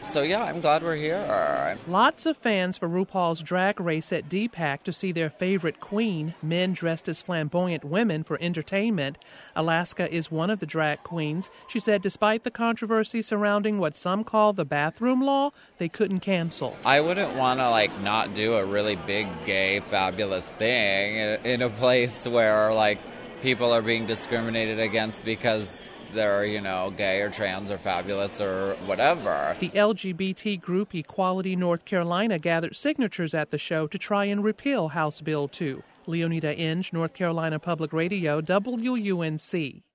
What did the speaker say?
So yeah, I'm glad we're here. Lots of fans for RuPaul's Drag Race at DPAC to see their favorite queen, men dressed as flamboyant women for entertainment. Alaska is one of the drag queens. She said despite the controversy surrounding what some call the bathroom law, they couldn't cancel. I wouldn't want to not do a really big, gay, fabulous thing in a place where people are being discriminated against because they're, gay or trans or fabulous or whatever. The LGBT group Equality North Carolina gathered signatures at the show to try and repeal House Bill 2. Leonida Inge, North Carolina Public Radio, WUNC.